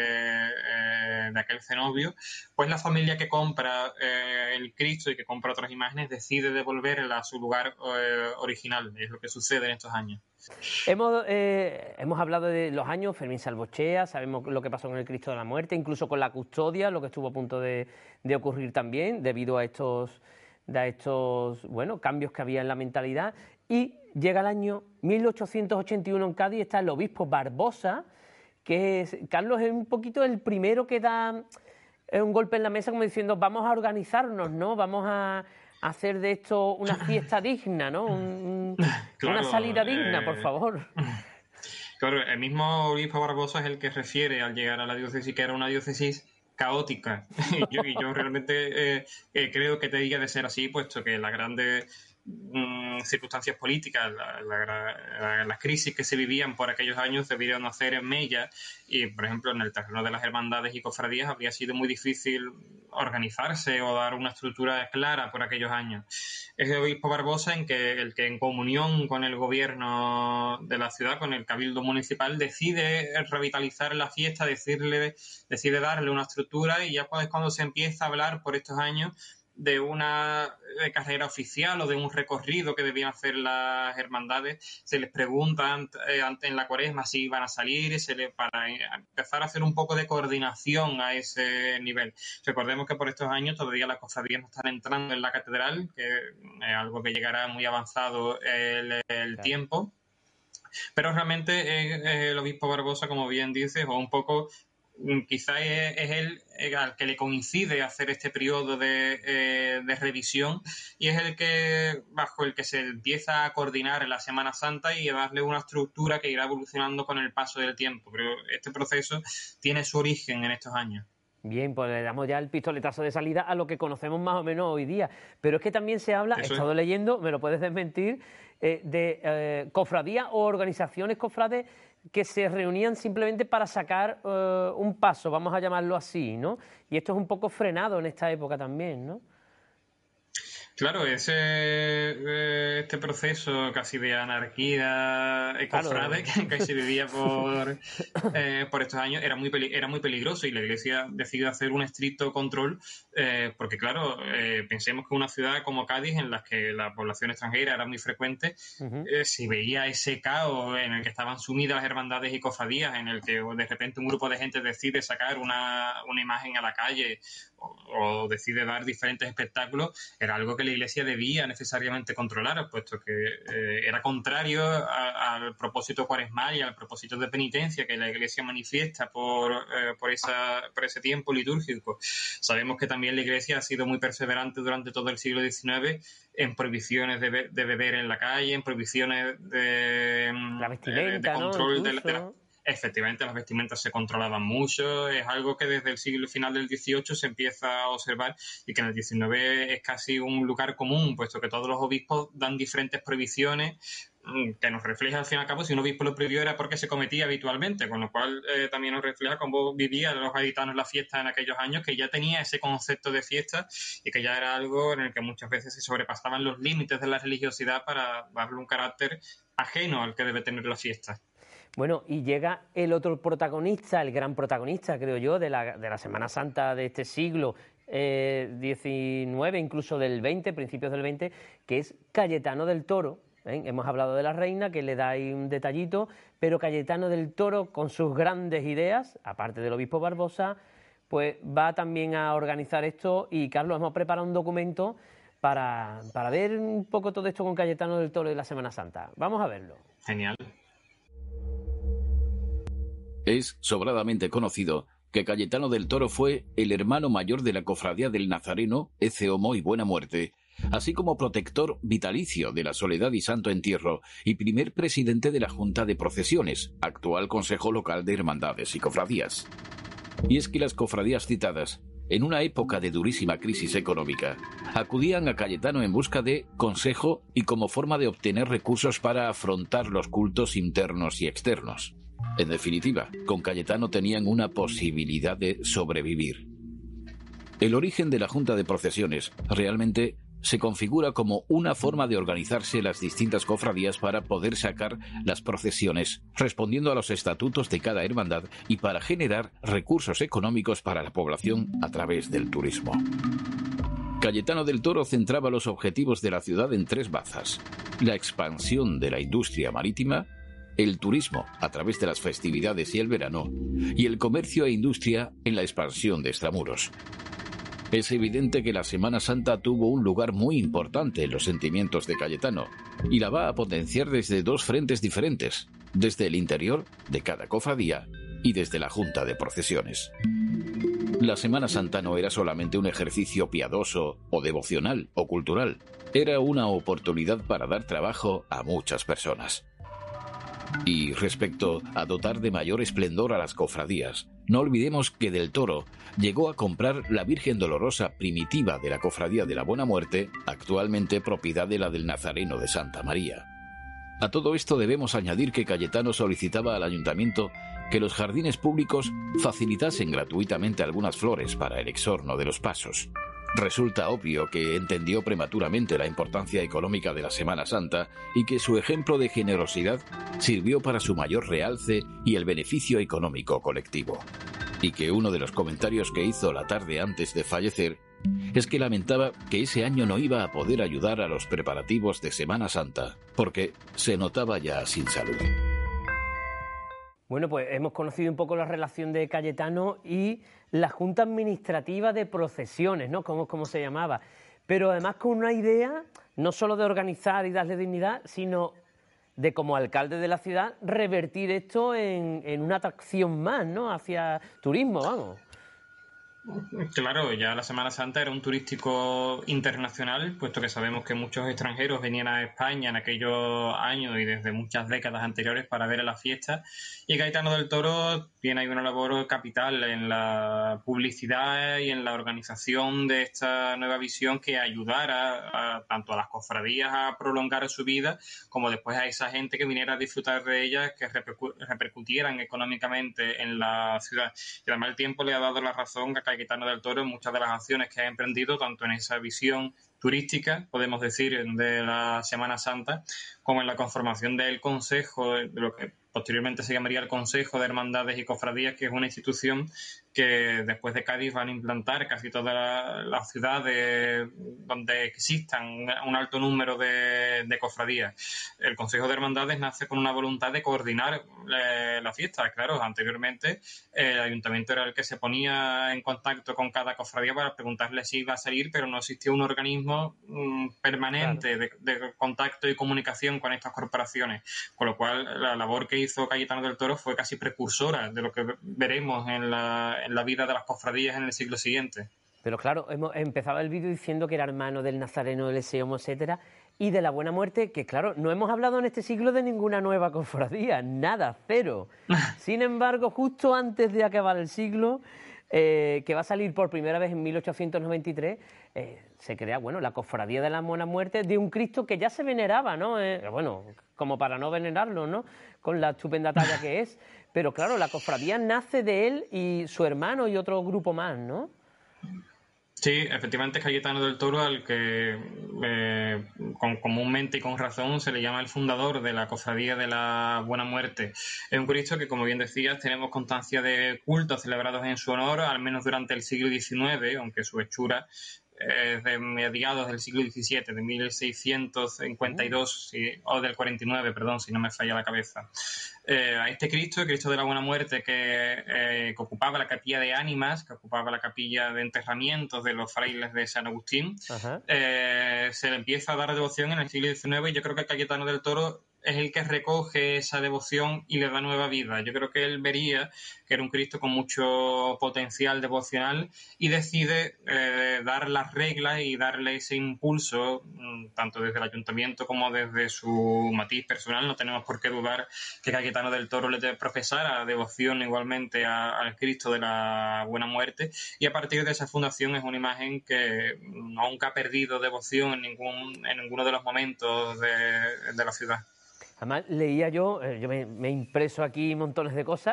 eh, de aquel cenobio, pues la familia que compra eh, el Cristo y que compra otras imágenes decide devolverla a su lugar eh, original. Es lo que sucede en estos años. Hemos, eh, hemos hablado de los años, Fermín Salvochea, sabemos lo que pasó con el Cristo de la Muerte, incluso con la custodia, lo que estuvo a punto de, de ocurrir también, debido a estos, a estos bueno, cambios que había en la mentalidad. Y llega el año mil ochocientos ochenta y uno en Cádiz, está el obispo Barbosa, que es, Carlos es un poquito el primero que da un golpe en la mesa como diciendo vamos a organizarnos, ¿no? Vamos a hacer de esto una fiesta digna, ¿no? Un, un, claro, una salida digna, eh, por favor. Claro, el mismo obispo Barbosa es el que refiere al llegar a la diócesis que era una diócesis caótica. y, yo, y yo realmente eh, eh, creo que te diga de ser así, puesto que las grandes mm, circunstancias políticas, la, la, la, las crisis que se vivían por aquellos años debieron hacer en mella, y por ejemplo en el terreno de las hermandades y cofradías habría sido muy difícil organizarse o dar una estructura clara por aquellos años. Es el obispo Barbosa en que, el que en comunión con el gobierno de la ciudad, con el cabildo municipal, decide revitalizar la fiesta, decirle, decide darle una estructura, y ya es cuando se empieza a hablar por estos años de una carrera oficial o de un recorrido que debían hacer las hermandades. Se les pregunta antes en la Cuaresma si iban a salir, se les, para empezar a hacer un poco de coordinación a ese nivel. Recordemos que por estos años todavía las cofradías no están entrando en la catedral, que es algo que llegará muy avanzado el, el claro. tiempo. Pero realmente es, es el obispo Barbosa, como bien dices, o un poco... quizá es, es él al que le coincide hacer este periodo de, eh, de revisión, y es el que bajo el que se empieza a coordinar en la Semana Santa y a darle una estructura que irá evolucionando con el paso del tiempo. Pero este proceso tiene su origen en estos años. Bien, pues le damos ya el pistoletazo de salida a lo que conocemos más o menos hoy día. Pero es que también se habla, Eso he estado es. leyendo, me lo puedes desmentir, eh, de eh, cofradías o organizaciones cofrades que se reunían simplemente para sacar uh, un paso, vamos a llamarlo así, ¿no? Y esto es un poco frenado en esta época también, ¿no? Claro, ese este proceso casi de anarquía cofrade claro. que, que se vivía por, eh, por estos años era muy peli era muy peligroso, y la Iglesia decidió hacer un estricto control, eh, porque claro, eh, pensemos que una ciudad como Cádiz, en la que la población extranjera era muy frecuente, uh-huh. eh, si veía ese caos en el que estaban sumidas las hermandades y cofradías, en el que de repente un grupo de gente decide sacar una, una imagen a la calle o, o decide dar diferentes espectáculos, era algo que la Iglesia debía necesariamente controlar, puesto que eh, era contrario a, al propósito cuaresmal y al propósito de penitencia que la Iglesia manifiesta por, eh, por, esa, por ese tiempo litúrgico. Sabemos que también la Iglesia ha sido muy perseverante durante todo el siglo diecinueve en prohibiciones de, be de beber en la calle, en prohibiciones de, la vestimenta, de, de control ¿no? de, de la... Efectivamente, las vestimentas se controlaban mucho, es algo que desde el siglo final del dieciocho se empieza a observar, y que en el diecinueve es casi un lugar común, puesto que todos los obispos dan diferentes prohibiciones que nos refleja al fin y al cabo si un obispo lo prohibió era porque se cometía habitualmente, con lo cual eh, también nos refleja cómo vivían los gaditanos la fiesta en aquellos años, que ya tenía ese concepto de fiesta y que ya era algo en el que muchas veces se sobrepasaban los límites de la religiosidad para darle un carácter ajeno al que debe tener la fiesta. Bueno, y llega el otro protagonista, el gran protagonista, creo yo, de la, de la Semana Santa de este siglo eh, diecinueve, incluso del veinte, principios del veinte, que es Cayetano del Toro. ¿eh? Hemos hablado de la reina, que le da ahí un detallito, pero Cayetano del Toro, con sus grandes ideas, aparte del obispo Barbosa, pues va también a organizar esto. Y, Carlos, hemos preparado un documento para, para ver un poco todo esto con Cayetano del Toro y la Semana Santa. Vamos a verlo. Genial. Es sobradamente conocido que Cayetano del Toro fue el hermano mayor de la Cofradía del Nazareno, Ece Homo y Buena Muerte, así como protector vitalicio de la Soledad y Santo Entierro y primer presidente de la Junta de Procesiones, actual Consejo Local de Hermandades y Cofradías. Y es que las cofradías citadas, en una época de durísima crisis económica, acudían a Cayetano en busca de consejo y como forma de obtener recursos para afrontar los cultos internos y externos. En definitiva, con Cayetano tenían una posibilidad de sobrevivir. El origen de la Junta de Procesiones realmente se configura como una forma de organizarse las distintas cofradías para poder sacar las procesiones, respondiendo a los estatutos de cada hermandad y para generar recursos económicos para la población a través del turismo. Cayetano del Toro centraba los objetivos de la ciudad en tres bazas: la expansión de la industria marítima, el turismo a través de las festividades y el verano, y el comercio e industria en la expansión de extramuros. Es evidente que la Semana Santa tuvo un lugar muy importante en los sentimientos de Cayetano, y la va a potenciar desde dos frentes diferentes, desde el interior de cada cofradía y desde la Junta de Procesiones. La Semana Santa no era solamente un ejercicio piadoso o devocional o cultural, era una oportunidad para dar trabajo a muchas personas. Y respecto a dotar de mayor esplendor a las cofradías, no olvidemos que Del Toro llegó a comprar la Virgen Dolorosa primitiva de la Cofradía de la Buena Muerte, actualmente propiedad de la del Nazareno de Santa María. A todo esto debemos añadir que Cayetano solicitaba al ayuntamiento que los jardines públicos facilitasen gratuitamente algunas flores para el exorno de los pasos. Resulta obvio que entendió prematuramente la importancia económica de la Semana Santa y que su ejemplo de generosidad sirvió para su mayor realce y el beneficio económico colectivo. Y que uno de los comentarios que hizo la tarde antes de fallecer es que lamentaba que ese año no iba a poder ayudar a los preparativos de Semana Santa, porque se notaba ya sin salud. Bueno, pues hemos conocido un poco la relación de Cayetano y la Junta Administrativa de Procesiones, ¿no? Como, como se llamaba. Pero además con una idea, no solo de organizar y darle dignidad, sino de, como alcalde de la ciudad, revertir esto en, en una atracción más, ¿no? Hacia turismo, vamos. Claro, ya la Semana Santa era un turístico internacional, puesto que sabemos que muchos extranjeros venían a España en aquellos años y desde muchas décadas anteriores para ver la fiesta. Y Cayetano del Toro tiene ahí una labor capital en la publicidad y en la organización de esta nueva visión que ayudara a, tanto a las cofradías a prolongar su vida, como después a esa gente que viniera a disfrutar de ellas, que repercu- repercutieran económicamente en la ciudad. Y además el tiempo le ha dado la razón a Cayetano del Toro en muchas de las acciones que ha emprendido, tanto en esa visión turística, podemos decir, de la Semana Santa, como en la conformación del Consejo, de lo que posteriormente se llamaría el Consejo de Hermandades y Cofradías, que es una institución que después de Cádiz van a implantar casi todas las la ciudades donde existan un alto número de, de cofradías. El Consejo de Hermandades nace con una voluntad de coordinar eh, la fiesta. Claro, anteriormente eh, el ayuntamiento era el que se ponía en contacto con cada cofradía para preguntarle si iba a salir, pero no existía un organismo mm, permanente claro. de, de contacto y comunicación con estas corporaciones, con lo cual la labor que hizo Cayetano del Toro fue casi precursora de lo que veremos en la, en la vida de las cofradías en el siglo siguiente. Pero claro, hemos empezado el vídeo diciendo que era hermano del Nazareno, del Eseomo, etcétera, y de la Buena Muerte, que claro, no hemos hablado en este siglo de ninguna nueva cofradía, nada, cero. Sin embargo, justo antes de acabar el siglo, eh, que va a salir por primera vez en mil ochocientos noventa y tres, eh, se crea, bueno, la Cofradía de la Buena Muerte de un Cristo que ya se veneraba, ¿no? Eh, bueno, como para no venerarlo, ¿no? Con la estupenda talla que es. Pero claro, la cofradía nace de él y su hermano y otro grupo más, ¿no? Sí, efectivamente es Cayetano del Toro, al que eh, con, comúnmente y con razón se le llama el fundador de la Cofradía de la Buena Muerte. Es un Cristo que, como bien decías, tenemos constancia de cultos celebrados en su honor, al menos durante el siglo diecinueve, aunque su hechura es de mediados del siglo diecisiete, de mil seiscientos cincuenta y dos, sí, o del cuarenta y nueve, perdón, si no me falla la cabeza. Eh, a este Cristo, el Cristo de la Buena Muerte, que, eh, que ocupaba la capilla de ánimas, que ocupaba la capilla de enterramientos de los frailes de San Agustín, eh, se le empieza a dar devoción en el siglo diecinueve, y yo creo que Cayetano del Toro es el que recoge esa devoción y le da nueva vida. Yo creo que él vería que era un Cristo con mucho potencial devocional y decide eh, dar las reglas y darle ese impulso, tanto desde el ayuntamiento como desde su matiz personal. No tenemos por qué dudar que Cayetano del Toro le profesara devoción igualmente a, al Cristo de la Buena Muerte, y a partir de esa fundación es una imagen que nunca ha perdido devoción en, ningún, en ninguno de los momentos de, de la ciudad. Además, leía yo, eh, yo me, me he impreso aquí montones de cosas,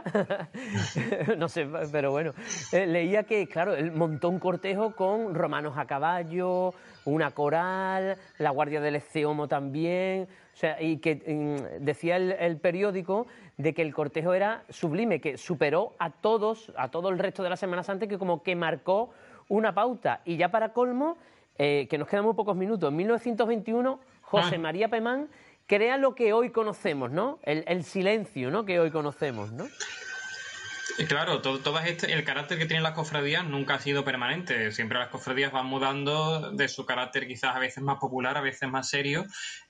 no sé, pero bueno, eh, leía que, claro, él montó un cortejo con romanos a caballo, una coral, la Guardia del Eceomo también, o sea, y que eh, decía el, el periódico de que el cortejo era sublime, que superó a todos, a todo el resto de la Semana Santa, que como que marcó una pauta. Y ya para colmo, eh, que nos quedan muy pocos minutos, en mil novecientos veintiuno, José María Pemán crea lo que hoy conocemos, ¿no? El, el silencio, ¿no? Que hoy conocemos, ¿no? Claro, todo, todas este, el carácter que tienen las cofradías nunca ha sido permanente. Siempre las cofradías van mudando de su carácter quizás a veces más popular, a veces más serio,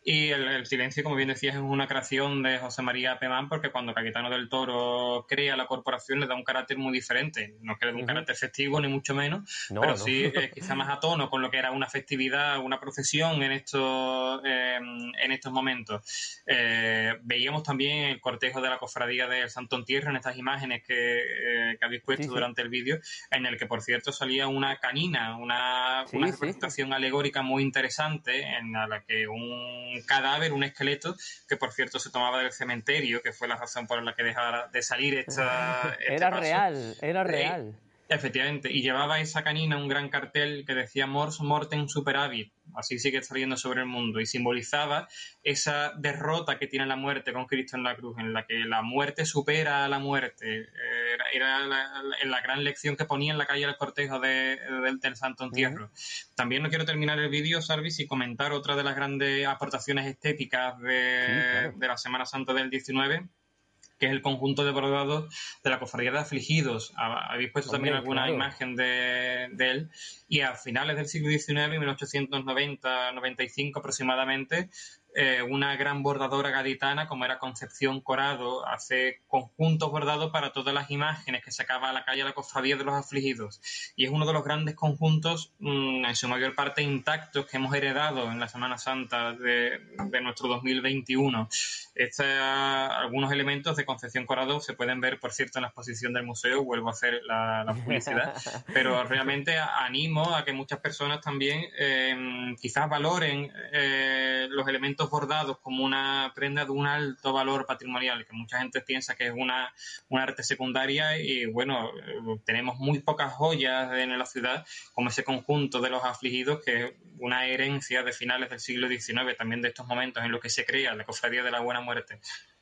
Y el, el silencio, como bien decías, es una creación de José María Pemán, porque cuando Cayetano del Toro crea la corporación le da un carácter muy diferente. No es que le dé un uh-huh. carácter festivo, ni mucho menos, no, pero no. sí eh, quizá más a tono con lo que era una festividad, una procesión en estos, eh, en estos momentos. Eh, veíamos también el cortejo de la cofradía del Santo Entierro en estas imágenes que, eh, que habéis puesto sí, sí. durante el vídeo, en el que, por cierto, salía una canina, una, sí, una representación sí. alegórica muy interesante, en la que un un cadáver, un esqueleto, que por cierto se tomaba del cementerio, que fue la razón por la que dejara de salir esta, este era paso. real, era real. Eh, efectivamente, y llevaba esa canina un gran cartel que decía Mors Mortem Superavit, así sigue saliendo sobre el mundo, y simbolizaba esa derrota que tiene la muerte con Cristo en la cruz, en la que la muerte supera a la muerte. Era, era la, la, la gran lección que ponía en la calle del cortejo de, de, del Santo Entierro. Uh-huh. También no quiero terminar el vídeo, Salvi, y comentar otra de las grandes aportaciones estéticas de, sí, claro. de la Semana Santa del diecinueve, que es el conjunto de bordados de la Cofradía de Afligidos. Habéis puesto Hombre, también alguna claro. imagen de, de él. Y a finales del siglo diecinueve, mil ochocientos noventa noventa y cinco aproximadamente, eh, una gran bordadora gaditana, como era Concepción Corado, hace conjuntos bordados para todas las imágenes que sacaba a la calle la Cofradía de los Afligidos. Y es uno de los grandes conjuntos, mmm, en su mayor parte intactos, que hemos heredado en la Semana Santa de, de nuestro dos mil veintiuno. Este, algunos elementos de Concepción Corado se pueden ver, por cierto, en la exposición del museo. Vuelvo a hacer la, la publicidad. Pero realmente animo a que muchas personas también eh, quizás valoren eh, los elementos bordados como una prenda de un alto valor patrimonial, que mucha gente piensa que es una, una arte secundaria, y bueno, tenemos muy pocas joyas en la ciudad como ese conjunto de los Afligidos, que es una herencia de finales del siglo diecinueve, también de estos momentos en los que se crea la Cofradía de la Buena Muerte.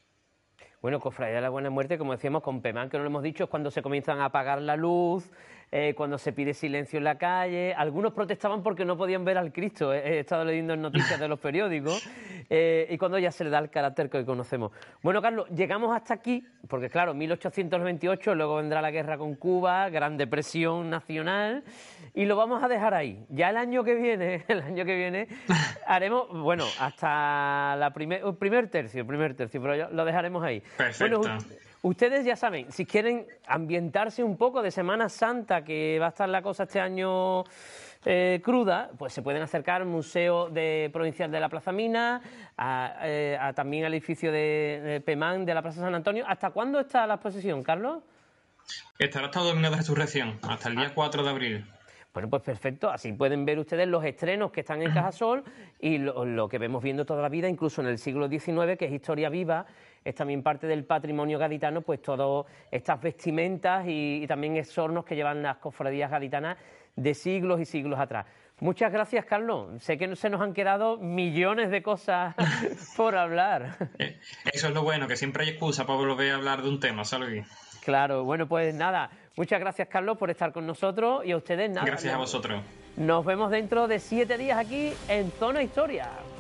Bueno, Cofradía de la Buena Muerte, como decíamos, con Pemán, que no lo hemos dicho, es cuando se comienzan a apagar la luz, eh, cuando se pide silencio en la calle. Algunos protestaban porque no podían ver al Cristo, he estado leyendo en noticias de los periódicos, eh, y cuando ya se le da el carácter que hoy conocemos. Bueno, Carlos, llegamos hasta aquí, porque claro, mil ochocientos veintiocho, luego vendrá la guerra con Cuba, Gran Depresión nacional, y lo vamos a dejar ahí. Ya el año que viene, el año que viene, haremos, bueno, hasta la primer, el primer tercio, el primer tercio, pero lo dejaremos ahí. Perfecto. Bueno, ustedes ya saben, si quieren ambientarse un poco de Semana Santa, que va a estar la cosa este año eh, cruda, pues se pueden acercar al Museo de Provincial de la Plaza Mina, a, eh, a también al edificio de, de Pemán de la Plaza San Antonio. ¿Hasta cuándo está la exposición, Carlos? Estará hasta el Domingo de Resurrección, hasta el día ah. cuatro de abril. Bueno, pues perfecto, así pueden ver ustedes los estrenos que están en Cajasol y lo, lo que vemos viendo toda la vida, incluso en el siglo diecinueve, que es historia viva, es también parte del patrimonio gaditano, pues todas estas vestimentas y, y también exornos que llevan las cofradías gaditanas de siglos y siglos atrás. Muchas gracias, Carlos. Sé que se nos han quedado millones de cosas por hablar. Eso es lo bueno, que siempre hay excusa para volver a hablar de un tema, ¿sabes? Claro, bueno, pues nada, muchas gracias, Carlos, por estar con nosotros, y a ustedes nada. Gracias a vosotros. Nos vemos dentro de siete días aquí en Zona Historia.